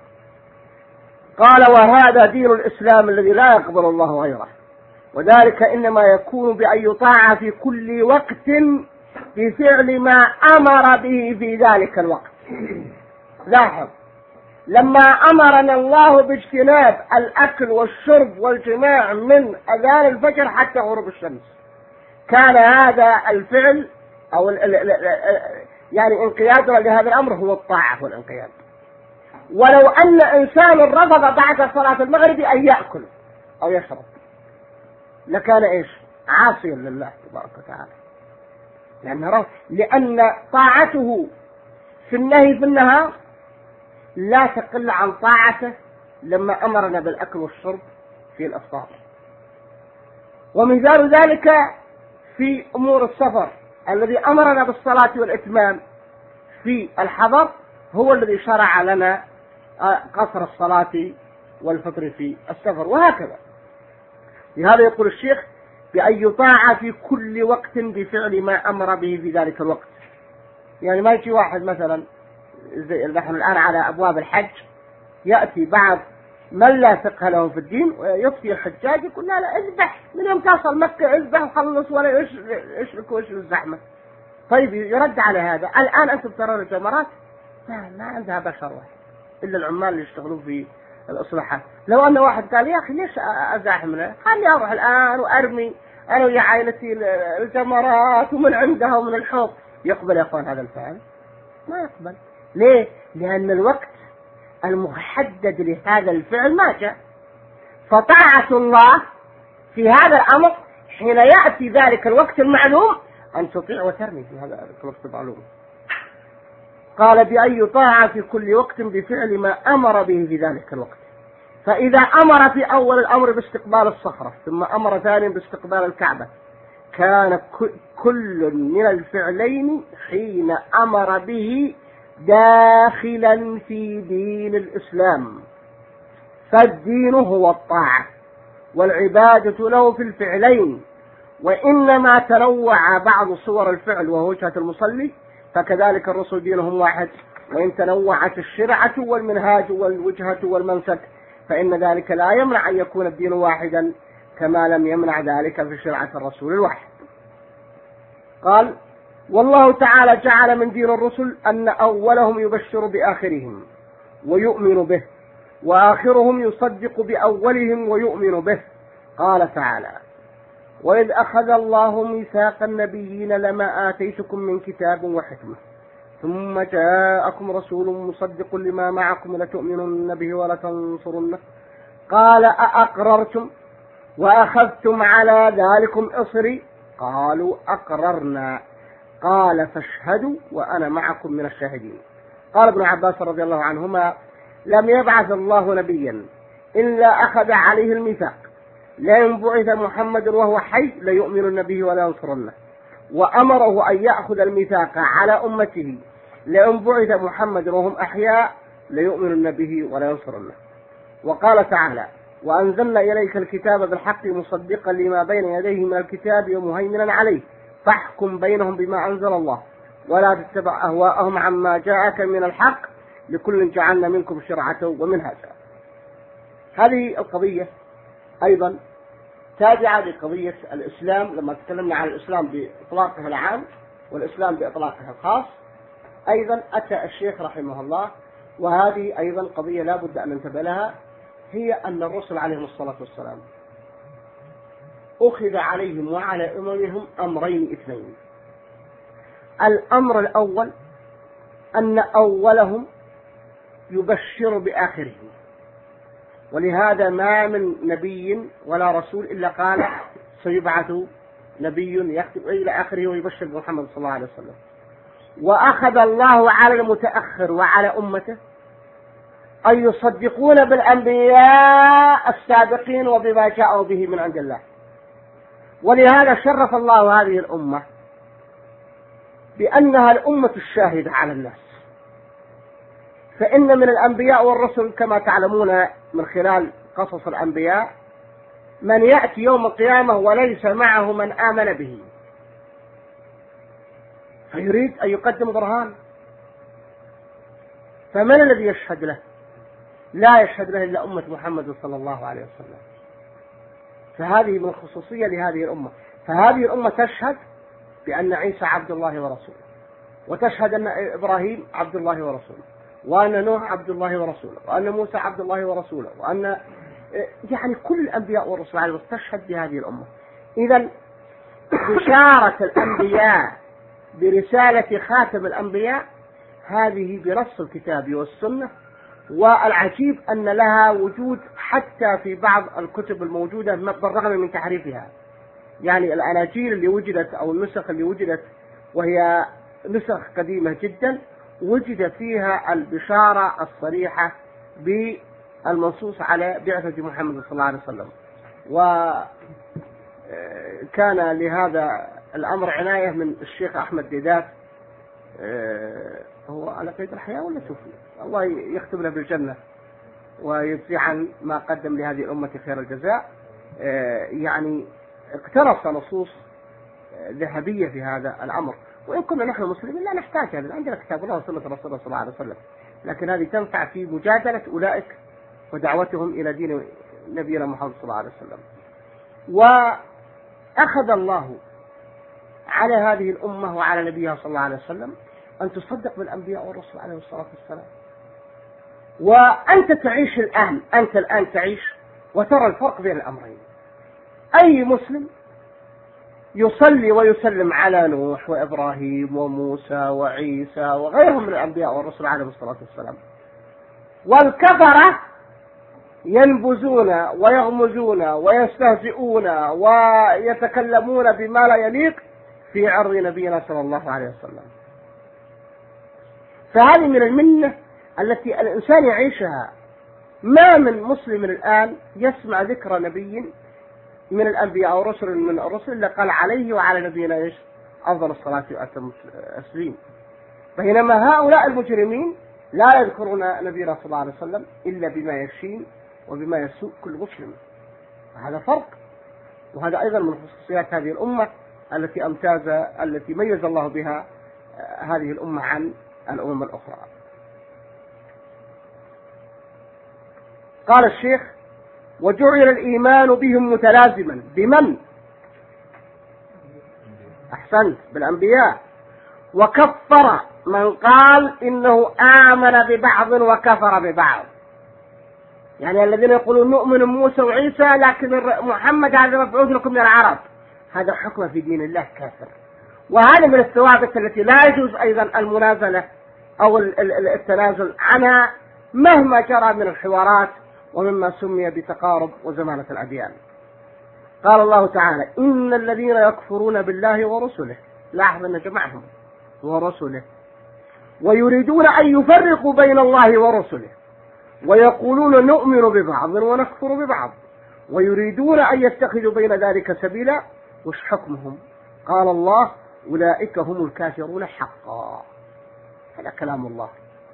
قال وهذا دين الإسلام الذي لا يقبل الله غيره، وذلك إنما يكون بأن يطاع في كل وقت بفعل ما أمر به في ذلك الوقت. لاحظ، لما أمرنا الله باجتناب الأكل والشرب والجماع من أذان الفجر حتى غروب الشمس، كان هذا الفعل أو ال ال ال يعني انقيادنا لهذا الأمر هو الطاعة والانقياد. ولو أن إنسان رفض بعد صلاة المغرب أن يأكل أو يشرب لكان إيش؟ عاصيا لله تبارك وتعالى، لأن لأن طاعته في النهي في النهار لا تقل عن طاعته لما أمرنا بالأكل والشرب في الأفطار. ومثال ذلك في أمور السفر الذي أمرنا بالصلاة والإتمام في الحضر هو الذي شرع لنا قصر الصلاة والفطر في السفر، وهكذا. لهذا يقول الشيخ بأن يطاع في كل وقت بفعل ما أمر به في ذلك الوقت. يعني ما يجي واحد مثلا زي نحن الآن على أبواب الحج، يأتي بعض من لا فقه لهم في الدين ويفتي الحجاج يقول لا لا اذبح من يوم تصل مكة، اذبح وخلص ولا يشرك ويشرك الزحمة. طيب يرد على هذا، الآن أنتم ترون الجمرات ما, ما عندها بشر واحد إلا العمال اللي يشتغلون في الإصلاحات. لو أن واحد قال يا أخي ليش أزاحمنا، خلني أروح الآن وأرمي أنا ويا عائلتي الجمرات ومن عندها ومن الحوض، يقبل يا أخوان هذا الفعل؟ ما يقبل. ليه؟ لأن الوقت المحدد لهذا الفعل ما جاء. فطاعة الله في هذا الأمر حين يأتي ذلك الوقت المعلوم أن تطيع وترمي في هذا الوقت المعلوم. قال بأن يطاع في كل وقت بفعل ما أمر به في ذلك الوقت. فإذا أمر في أول الأمر باستقبال الصخرة ثم أمر ثانيا باستقبال الكعبة، كان كل من الفعلين حين أمر به داخلا في دين الإسلام. فالدين هو الطاعة والعبادة له في الفعلين، وإنما تنوع بعض صور الفعل وهو وجهة المصلي، فكذلك الرسل دينهم واحد، وإن تنوعت الشرعة والمنهاج والوجهة والمنسك فإن ذلك لا يمنع أن يكون الدين واحدا كما لم يمنع ذلك في شرعة الرسول الواحد. قال والله تعالى جعل من دين الرسل أن أولهم يبشر بآخرهم ويؤمن به، وآخرهم يصدق بأولهم ويؤمن به. قال تعالى وإذ أخذ الله ميثاق النبيين لما آتيتكم من كتاب وحكمة ثم جاءكم رسول مصدق لما معكم لتؤمنن به ولتنصرنه قال أأقررتم وأخذتم على ذلكم إصري قالوا أقررنا قال فاشهدوا وأنا معكم من الشاهدين. قال ابن عباس رضي الله عنهما لم يبعث الله نبيا إلا أخذ عليه الميثاق، لئن بعث محمد وهو حي ليؤمنن به ولا ينصرنه، وأمره أن يأخذ الميثاق على أمته لئن بعث محمد وهم أحياء ليؤمنن به ولا ينصرنه. وقال تعالى وأنزلنا إليك الكتاب بالحق مصدقا لما بين يديه من الكتاب ومهيمنا عليه فاحكم بينهم بما أنزل الله ولا تتبع أهواءهم عما جاءك من الحق لكل جعلنا منكم شرعة ومنهاجا. هذه القضية أيضا تابعة لقضية الإسلام. لما تكلمنا عن الإسلام بإطلاقه العام والإسلام بإطلاقه الخاص، أيضا أتى الشيخ رحمه الله وهذه أيضا قضية لا بد أن ننتبه لها، هي أن الرسل عليهم الصلاة والسلام أخذ عليهم وعلى أممهم أمرين اثنين. الأمر الأول أن أولهم يبشر بآخرهم، ولهذا ما من نبي ولا رسول إلا قال سيبعث نبي يكتب إلى آخره ويبشر بمحمد صلى الله عليه وسلم. وأخذ الله على المتأخر وعلى أمته أن يصدقون بالأنبياء السابقين وبما جاءوا به من عند الله. ولهذا شرف الله هذه الأمة بأنها الأمة الشاهدة على الناس. فإن من الأنبياء والرسل كما تعلمون من خلال قصص الأنبياء من يأتي يوم القيامة وليس معه من آمن به، فيريد أن يقدم برهان، فمن الذي يشهد له؟ لا يشهد له إلا أمة محمد صلى الله عليه وسلم. فهذه من خصوصية لهذه الأمة. فهذه الأمة تشهد بأن عيسى عبد الله ورسوله، وتشهد أن إبراهيم عبد الله ورسوله، وأن نوح عبد الله ورسوله، وأن موسى عبد الله ورسوله، وأن يعني كل الأنبياء والرسل عليهم تشهد بهذه الأمة. إذن بشارة الأنبياء برسالة خاتم الأنبياء هذه بنص الكتاب والسنة. والعجيب أن لها وجود حتى في بعض الكتب الموجودة بالرغم من تحريفها. يعني الأناجيل اللي وجدت أو النسخ اللي وجدت وهي نسخ قديمة جدا وجد فيها البشارة الصريحة بالمنصوص على بعثة محمد صلى الله عليه وسلم، وكان لهذا الأمر عناية من الشيخ أحمد ديدات، هو على قيد الحياة ولا توفي، الله يختم له بالجنة ويجزي عن ما قدم لهذه الأمة خير الجزاء. يعني اقترص نصوص ذهبية في هذا الأمر، وإن كنا نحن مسلمين لا نحتاج هذا، عندنا كتاب الله وسنة رسول الله صلى الله عليه وسلم، لكن هذه تنفع في مجادلة أولئك ودعوتهم إلى دين نبينا محمد صلى الله عليه وسلم. وأخذ الله على هذه الأمة وعلى نبيها صلى الله عليه وسلم أن تصدق بالأنبياء والرسل عليه الصلاة والسلام. وأنت تعيش الآن، أنت الآن تعيش وترى الفرق بين الأمرين. أي مسلم يصلي ويسلم على نوح وإبراهيم وموسى وعيسى وغيرهم من الأنبياء والرسل عليه الصلاة والسلام، والكفرة ينبذون ويغمزون ويستهزئون ويتكلمون بما لا يليق في عرض نبينا صلى الله عليه وسلم. فهذه من المنة التي الإنسان يعيشها. ما من مسلم الآن يسمع ذكر نبي من الأنبياء أو رسل من الرسل إلا قال عليه وعلى نبينا إيش أفضل الصلاة وأتم التسليم، بينما هؤلاء المجرمين لا يذكرون نبينا صلى الله عليه وسلم إلا بما يشين وبما يسوء كل مسلم. هذا فرق، وهذا أيضا من خصوصيات هذه الأمة التي أمتاز التي ميز الله بها هذه الأمة عن الأمم الأخرى. قال الشيخ: وجعل الإيمان بهم متلازما بمن؟ أحسنت، بالأنبياء. وكفر من قال إنه آمن ببعض وكفر ببعض، يعني الذين يقولون نؤمن موسى وعيسى لكن محمد هذا مبعوث لكم من العرب، هذا حكم في دين الله كافر. وهذا من الثوابت التي لا يجوز أيضا المنازلة أو التنازل عنها مهما جرى من الحوارات ومما سمي بتقارب وزمانة الأديان. قال الله تعالى: إن الذين يكفرون بالله ورسله، لاحظ أن جمعهم ورسله، ويريدون أن يفرقوا بين الله ورسله، ويقولون نؤمن ببعض ونكفر ببعض، ويريدون أن يتخذوا بين ذلك سبيلا، وش حكمهم؟ قال الله: أولئك هم الكافرون حقا. هذا كلام الله.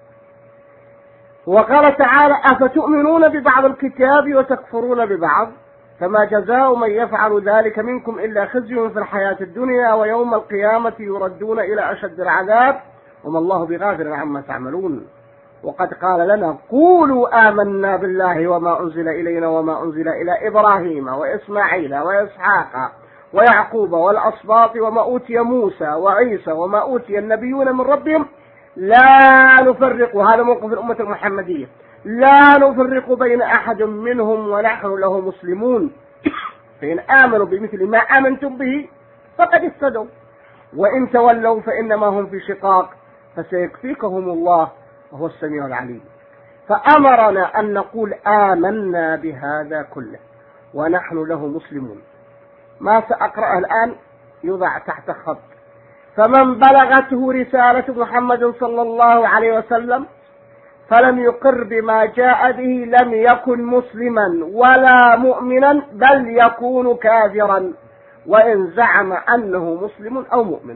وقال تعالى: أفتؤمنون ببعض الكتاب وتكفرون ببعض، فما جزاء من يفعل ذلك منكم إلا خزي في الحياة الدنيا ويوم القيامة يردون إلى أشد العذاب وما الله بغافل عما تعملون. وقد قال لنا: قولوا آمنا بالله وما أنزل إلينا وما أنزل إلى إبراهيم وإسماعيل وإسحاق ويعقوب والأسباط وما أوتي موسى وعيسى وما أوتي النبيون من ربهم لا نفرق، هذا موقف الأمة المحمدية، لا نفرق بين أحد منهم ونحن له مسلمون، فإن آمنوا بمثل ما آمنتم به فقد اهتدوا، وإن تولوا فإنما هم في شقاق فسيكفيكهم الله وهو السميع العليم. فأمرنا أن نقول آمنا بهذا كله ونحن له مسلمون. ما سأقرأه الآن يوضع تحت خط: فمن بلغته رسالة محمد صلى الله عليه وسلم فلم يقر بما جاء به لم يكن مسلما ولا مؤمنا، بل يكون كافرا وإن زعم أنه مسلم أو مؤمن.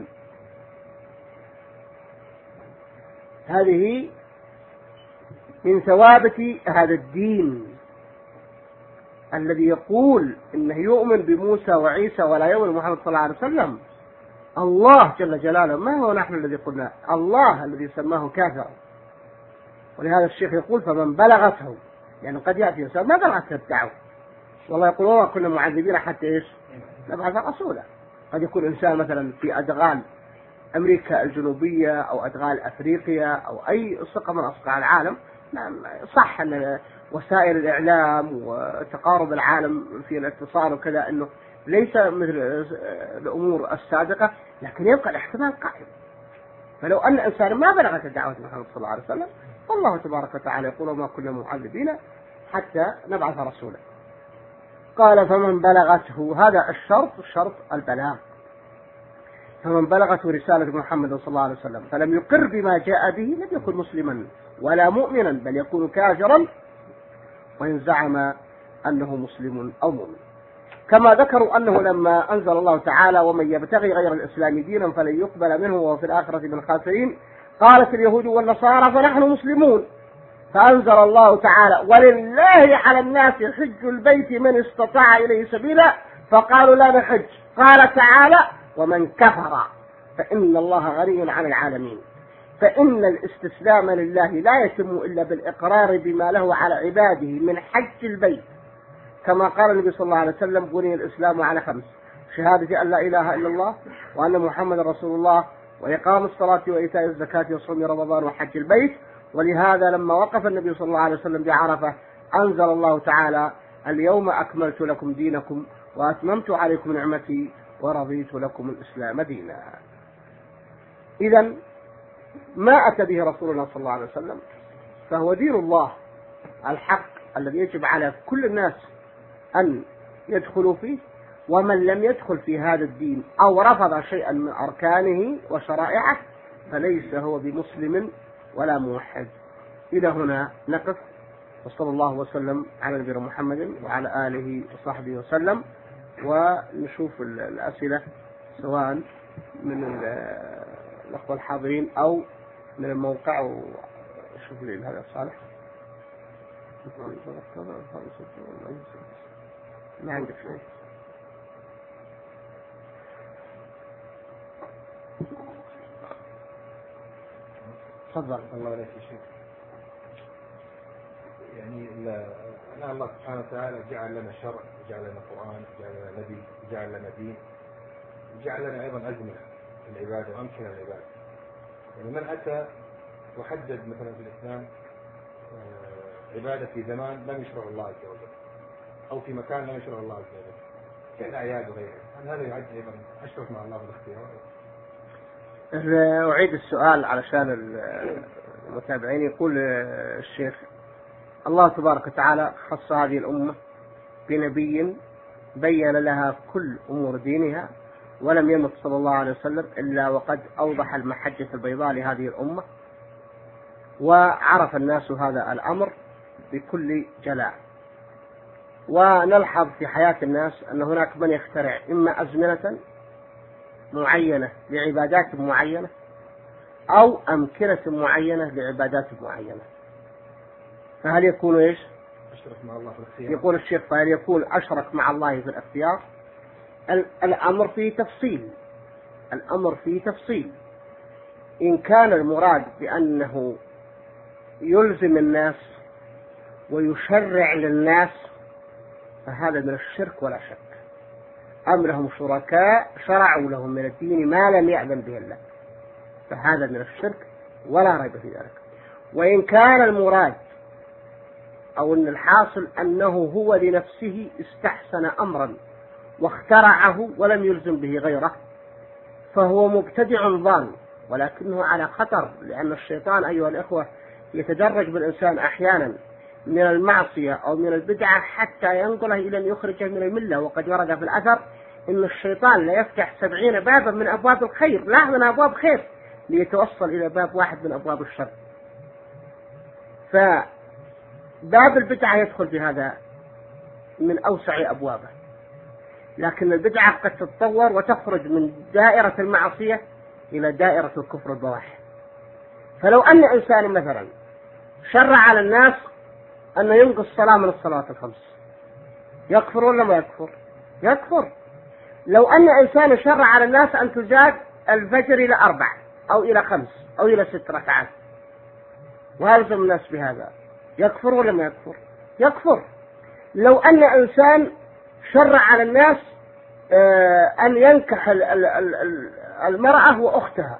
هذه من ثوابت هذا الدين الذي يقول إنه يؤمن بموسى وعيسى ولا يؤمن محمد صلى الله عليه وسلم. الله جل جلاله، ما هو نحن الذي قلنا، الله الذي سماه كافرا. ولهذا الشيخ يقول: فمن بلغته، يعني قد يأتي إنسان ما بلغته الدعوة، والله يقول: والله كنا معذبين حتى إيش نبعث رسولا. قد يكون إنسان مثلا في أدغال أمريكا الجنوبية أو أدغال أفريقيا أو أي صقة من أصقاع العالم، صح أن وسائل الإعلام وتقارب العالم في الاتصال وكذا أنه ليس مثل الأمور السابقة، لكن يبقى الاحتمال قائم. فلو أن إنسان ما بلغت دعوة محمد صلى الله عليه وسلم، فالله تبارك وتعالى يقول: وما كنا معذبين حتى نبعث رسولا. قال فمن بلغته، هذا الشرط شرط البلاغ، فمن بلغته رسالة محمد صلى الله عليه وسلم فلم يقر بما جاء به لم يكن مسلما ولا مؤمنا، بل يكون كافرا وإن زعم أنه مسلم أو مؤمن. كما ذكروا أنه لما أنزل الله تعالى ومن يبتغي غير الإسلام دينا فلن يقبل منه وهو في الآخرة من الخاسرين، قالت اليهود والنصارى فنحن مسلمون، فأنزل الله تعالى ولله على الناس حج البيت من استطاع إليه سبيلا، فقالوا لا نحج. قال تعالى ومن كفر فإن الله غني عن العالمين. فإن الاستسلام لله لا يتم إلا بالإقرار بما له على عباده من حج البيت، كما قال النبي صلى الله عليه وسلم بني الإسلام على خمس: شهادة أن لا إله إلا الله وأن محمد رسول الله وإقام الصلاة وإيتاء الزكاة وصوم رمضان وحج البيت. ولهذا لما وقف النبي صلى الله عليه وسلم بعرفة أنزل الله تعالى اليوم أكملت لكم دينكم وأتممت عليكم نعمتي ورضيت لكم الإسلام دينا. إذن ما أتى به رسولنا صلى الله عليه وسلم فهو دين الله الحق الذي يجب على كل الناس أن يدخلوا فيه، ومن لم يدخل في هذا الدين أو رفض شيئا من أركانه وشرائعه فليس هو بمسلم ولا موحد. إلى هنا نقف، وصلى الله وسلم على نبينا محمد وعلى آله وصحبه وسلم، ونشوف الأسئلة سواء من الأخوة الحاضرين أو من الموقع. وشوف لي هذا صالح ما عندك شيء. تفضل. الله عليك يا شيخ. يعني أنا الله سبحانه وتعالى جعل لنا شرع وجعل لنا قرآن وجعل لنا نبي وجعل لنا دين وجعل لنا أيضا أزمنة العبادة وأمكنة العبادة. يعني من أتى وحدد مثلا في الإسلام عبادة في زمان لم يشرع الله عز وجل أو في مكان لم يشرع الله عز وجل كالأعياد وغيرها، هل هذا يعد أيضا أشرف مع الله بالاختيار؟ أعيد السؤال علشان المتابعين. يقول الشيخ: الله تبارك وتعالى خص هذه الأمة بنبي بين لها كل أمور دينها، ولم يمت صلى الله عليه وسلم إلا وقد أوضح المحجة البيضاء لهذه الأمة، وعرف الناس هذا الأمر بكل جلاء. ونلحظ في حياة الناس أن هناك من يخترع إما أزمنة معينة لعبادات معينة أو أمكنة معينة لعبادات معينة، فهل يكون إيش؟ أشرك مع الله في الاختيار. يقول الشيخ: فهل يكون أشرك مع الله في الاختيار؟ الأمر فيه تفصيل، الأمر فيه تفصيل. إن كان المراد بأنه يلزم الناس ويشرع للناس فهذا من الشرك ولا شك. أم لهم شركاء شرعوا لهم من الدين ما لم يأذن به الله، فهذا من الشرك ولا ريب في ذلك. وإن كان المراد أو أن الحاصل أنه هو لنفسه استحسن أمرا واخترعه ولم يلزم به غيره فهو مبتدع ضال، ولكنه على خطر، لأن الشيطان أيها الإخوة يتدرج بالإنسان أحيانا من المعصية أو من البدعة حتى ينقله إلى أن يخرجه من الملة. وقد ورد في الأثر إن الشيطان لا يفتح سبعين بابا من أبواب الخير، لا من أبواب خير، ليتوصل إلى باب واحد من أبواب الشر. فباب البدعة يدخل في هذا من أوسع أبوابه، لكن البدعة قد تتطور وتخرج من دائرة المعصية إلى دائرة الكفر البواح. فلو أن إنسان مثلا شرع على الناس أن ينقص الصلاة من الصلاة الخمس، يكفر ولا ما يكفر؟ يكفر. لو أن إنسان شرع على الناس أن تزاد الفجر إلى أربع أو إلى خمس أو إلى ست ركعات ويلزم الناس بهذا، يكفر ولا ما يكفر؟ يكفر. لو أن إنسان شرع على الناس أن ينكح المرأة وأختها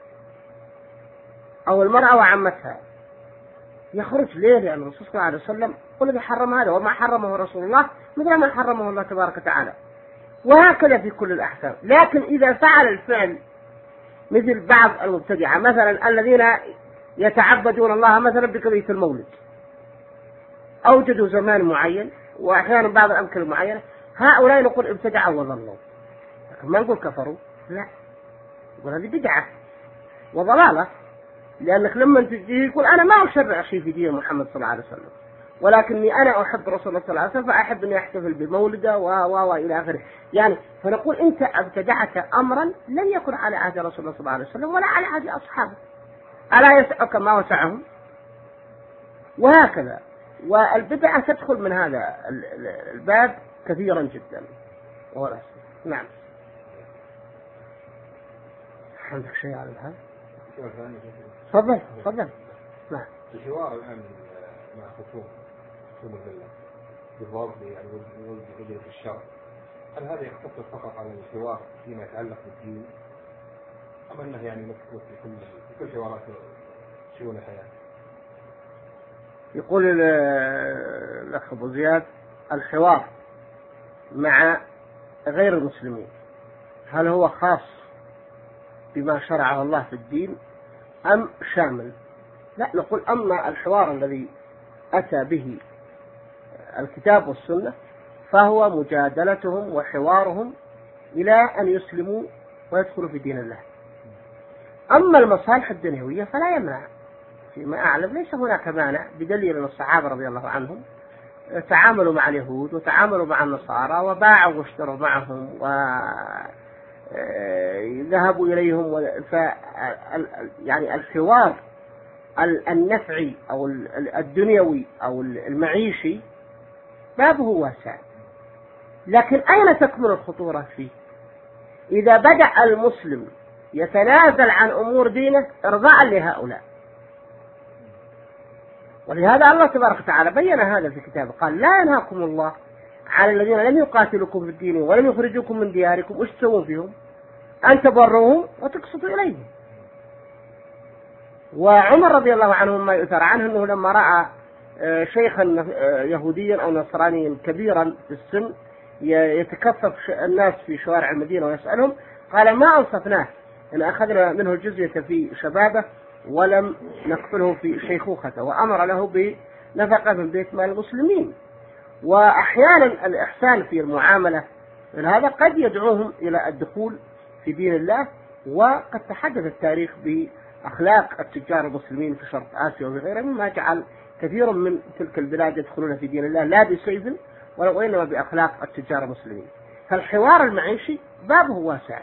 أو المرأة وعمتها، يخرج ليه؟ لأن الرسول صلى الله عليه وسلم قل بحرم هذا وما حرمه رسول الله مثل ما حرمه الله تبارك وتعالى. وهكذا في كل الأحكام. لكن إذا فعل الفعل مثل بعض المبتدعة مثلا الذين يتعبدون الله مثلا بقضية المولد، أوجدوا زمان معين وأحيانا بعض الأمثلة المعينة، هؤلاء نقول ابتدعوا وضلوا، لكن ما نقول كفروا، لا، نقول هذه بدعة وضلالة، لأنك لما تجي يقول أنا ما أشرع شيء في دين محمد صلى الله عليه وسلم، ولكني أنا أحب رسول الله صلى الله عليه وسلم فأحب أن أحتفل بمولده و و وإلى آخره. يعني فنقول أنت ابتدعت أمرا لم يكن على عهد رسول الله صلى الله عليه وسلم ولا على عهد أصحابه، ألا يسعك ما وسعهم؟ وهكذا. والبدعة تدخل من هذا الباب كثيرا جدا. نعم. عندك شيء على هذا؟ تفضل تفضل. نعم. الحوار الآن مع خصوم خصوم الملة بالضبط يعني وجهة الشر، هل هذا يقتصر فقط على الحوار فيما يتعلق بالدين، أم أنه يعني مكتوب في كل في كل حوارات شؤون الحياة؟ يقول الأخ أبو زياد الحوار مع غير المسلمين هل هو خاص بما شرعه الله في الدين أم شامل؟ لا، نقول أما الحوار الذي أتى به الكتاب والسنة فهو مجادلتهم وحوارهم إلى أن يسلموا ويدخلوا في دين الله. أما المصالح الدنيوية فلا يمنع، فيما أعلم ليس هناك مانع، بدليل أن الصحابة رضي الله عنهم تعاملوا مع اليهود وتعاملوا مع النصارى وباعوا واشتروا معهم وذهبوا إليهم. ف يعني الحوار النفعي أو الدنيوي أو المعيشي بابه واسع، لكن أين تكمن الخطورة فيه؟ إذا بدأ المسلم يتنازل عن أمور دينه إرضاء لهؤلاء. ولهذا الله تبارك وتعالى بين هذا في كتابه، قال لا ينهاكم الله على الذين لم يقاتلوكم في الدين ولم يخرجوكم من دياركم وش تسوون فيهم أن تبروهم وتقسطوا إليهم. وعمر رضي الله عنه ما يؤثر عنه أنه لما رأى شيخا يهوديا أو نصرانيا كبيرا في السن يتكفف الناس في شوارع المدينة ويسألهم، قال ما أنصفناه إن أخذنا منه الجزية في شبابه ولم نقتله في شيخوخته، وأمر له بنفقة من بيت مال المسلمين. وأحيانا الإحسان في المعاملة هذا قد يدعوهم إلى الدخول في دين الله، وقد تحدث التاريخ بأخلاق التجار المسلمين في شرق آسيا وغيرها مما جعل كثير من تلك البلاد يدخلون في دين الله لا بسيف وإنما بأخلاق التجار المسلمين. فالحوار المعيشي بابه واسع.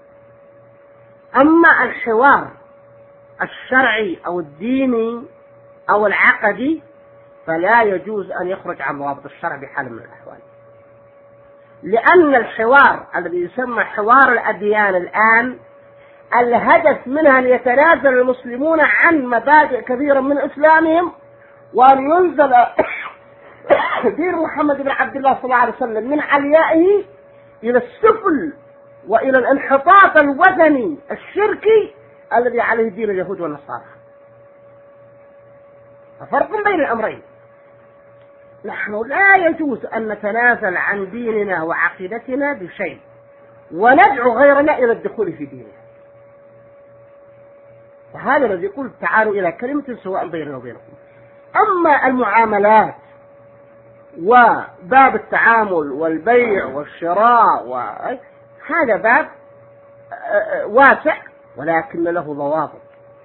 أما الحوار الشرعي أو الديني أو العقدي فلا يجوز أن يخرج عن ضوابط الشرع بحال من الأحوال، لأن الحوار الذي يسمى حوار الأديان الآن الهدف منها أن يتنازل المسلمون عن مبادئ كثيرة من إسلامهم وأن ينزل دين محمد بن عبد الله صلى الله عليه وسلم من عليائه إلى السفل وإلى الانحطاط الوثني الشركي الذي عليه دين اليهود والنصارى. فرق بين الأمرين. نحن لا يجوز أن نتنازل عن ديننا وعقيدتنا بشيء وندعو غيرنا إلى الدخول في دينه. وهذا الذي يقول تعالوا إلى كلمة سواء بيننا وبينكم. أما المعاملات وباب التعامل والبيع والشراء وهذا باب واسع ولكن له ضوابط،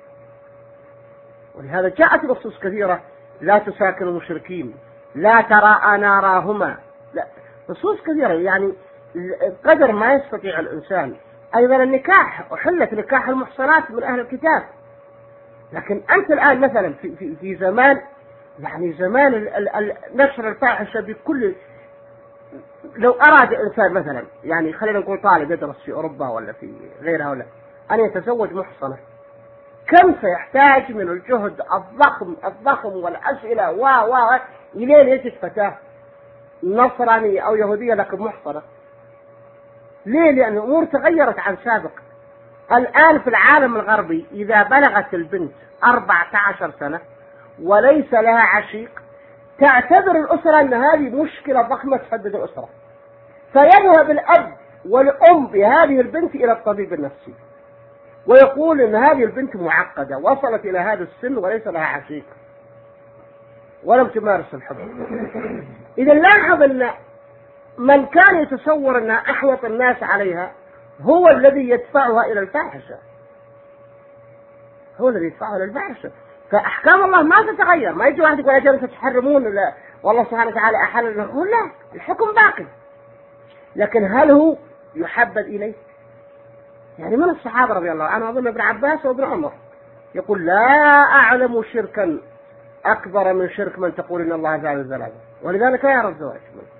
ولهذا جاءت نصوص كثيرة لا تساكن المشركين، لا تراءى ناراهما، لا نصوص كثيرة يعني قدر ما يستطيع الإنسان. أيضا النكاح، أحلت نكاح المحصنات من أهل الكتاب، لكن أنت الآن مثلا في, في, في زمان يعني زمان ال ال نشر الفاحشة بكل، لو أراد إنسان مثلا يعني خلينا نقول طالب يدرس في أوروبا ولا في غيرها ولا أن يتزوج محصنة، كم سيحتاج من الجهد الضخم الضخم والأسئلة و و إلين يجد فتاة نصرانية أو يهودية لكن محصنة. ليه؟ لأن الأمور تغيرت عن سابق. الآن في العالم الغربي إذا بلغت البنت أربعة عشر سنة وليس لها عشيق تعتبر الأسرة أن هذه مشكلة ضخمة تحدد الأسرة، فيذهب الأب والأم بهذه البنت إلى الطبيب النفسي ويقول أن هذه البنت معقدة وصلت إلى هذا السن وليس لها عشيق. ولم تمارس الحب. إذا لاحظ أن من كان يتصور أنها أحوط الناس عليها هو الذي يدفعها إلى الفاحشة، هو الذي يدفعها إلى الفاحشة. فأحكام الله ما تتغير، ما يجي واحد يقول أجل تتحرمون ولا والله سبحانه وتعالى أحل، نقول لا، الحكم باقي. لكن هل هو يحبب إليه؟ يعني من الصحابة رضي الله عنهم أظن ابن عباس وابن عمر يقول لا أعلم شركا أكبر من شرك من تقول إن الله زال الزلازل، ولذلك لا يرى الزواج.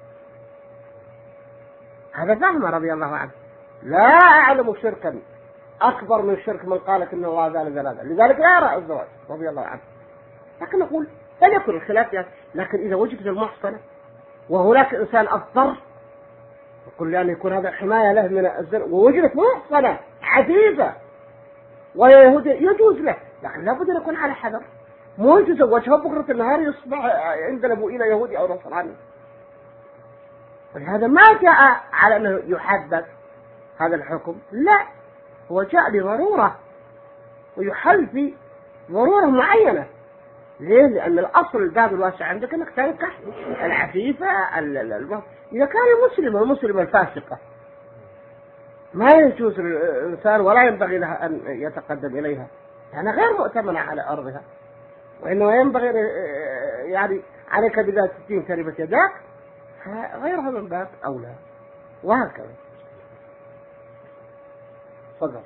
هذا فهم رضي الله عنه، لا أعلم شركا أكبر من شرك من قالت إن الله زال الزلازل، لذلك لا يرى الزواج رضي الله عنه. لكن نقول فليكن الخلاف يعني. لكن إذا وجدت المحصنة وهناك إنسان أضطر يقول لأن يكون هذا حماية له من الزنا، ووجدت محصنة عزيزة وهي يهودية يجوز له، لكن لابد أن يكون على حذر، مو يتزوجها بكرة النهار يصبح عندنا أبو إلى يهودي أو نصراني. ولهذا ما جاء على أنه يحدد هذا الحكم، لا، هو جاء لضرورة ويحل في ضرورة معينة. ليه؟ لأن الأصل الباب الواسع عندك أنك تنكح العفيفة الم... إذا كان المسلم والمسلمة الفاسقة ما يجوز الإنسان ولا ينبغي له أن يتقدم إليها، يعني غير مؤتمنة على أرضها، وإنه ينبغي يعني عليك بذات الدين تربت يداك، غيرها من باب أولى، وهكذا. تفضل.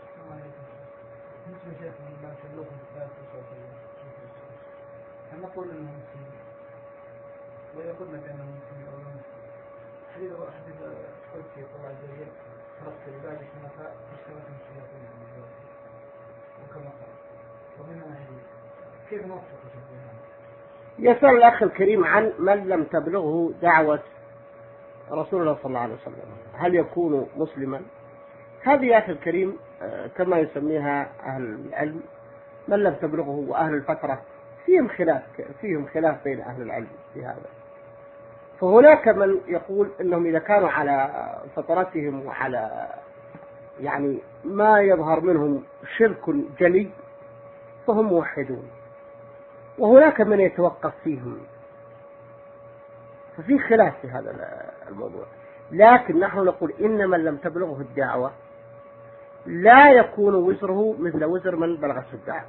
نقول انه مسلم ويقول لك انه مسلم او لا مسلم. حديث حديث قدسي الله عز وجل خلقت لبعض الشركاء اشتركوا الشياطين من الزواج وكما قال. ومنها حديث كيف نوفق هذا؟ يسأل الأخ الكريم عن من لم تبلغه دعوة رسول الله صلى الله عليه وسلم هل يكون مسلما؟ هذه يا أخي الكريم كما يسميها أهل العلم من لم تبلغه وأهل الفترة فيهم خلاف فيهم خلاف بين أهل العلم في هذا. فهناك من يقول إنهم إذا كانوا على فترتهم وعلى يعني ما يظهر منهم شرك جلي فهم موحدون، وهناك من يتوقف فيهم، ففي خلاف في هذا الموضوع. لكن نحن نقول إن من لم تبلغه الدعوة لا يكون وزره مثل وزر من بلغته الدعوة.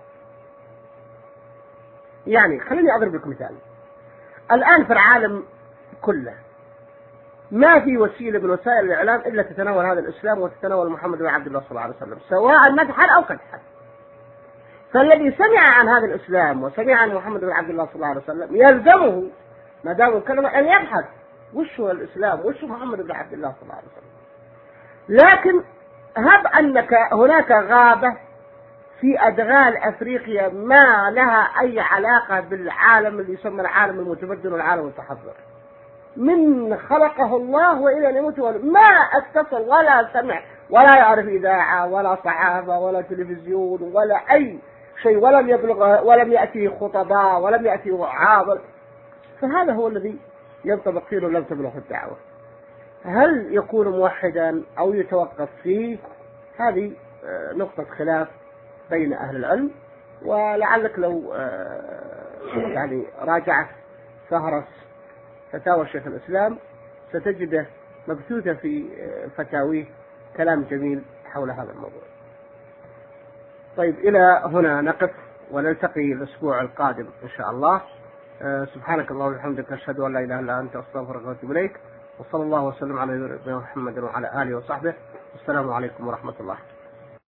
يعني خليني أضرب لك مثال. الآن في العالم كله ما في وسيلة من وسائل الإعلام إلا تتناول هذا الإسلام وتتناول محمد بن عبد الله صلى الله عليه وسلم سواء مدحا أو قدحا. فالذي سمع عن هذا الإسلام وسمع عن محمد بن عبد الله صلى الله عليه وسلم يلزمه ما دام كلمة أن يبحث وش هو الإسلام وش هو محمد بن عبد الله صلى الله عليه وسلم. لكن هب أنك هناك غابة في أدغال أفريقيا ما لها أي علاقة بالعالم اللي يسمى العالم المتمدن والعالم المتحضر من خلقه الله وإلى أن يموت ما اتصل ولا سمع ولا يعرف إذاعة ولا صحافة ولا تلفزيون ولا أي شيء، ولم يبلغ ولم يأتي خطباء ولم يأتي وعاظ. فهذا هو الذي ينطبق فيه لم تبلغ الدعوة. هل يكون موحدا أو يتوقف فيه؟ هذه نقطة خلاف بين أهل العلم، ولعلك لو يعني راجعت فهرس فتاوى شيخ الإسلام ستجده مبثوثة في فتاويه كلام جميل حول هذا الموضوع. طيب إلى هنا نقف ونلتقي الأسبوع القادم إن شاء الله. سبحانك اللهم وبحمدك أشهد أن لا إله إلا أنت أستغفرك وأتوب إليك، وصلى الله وسلم على نبينا محمد وعلى آله وصحبه، والسلام عليكم ورحمة الله.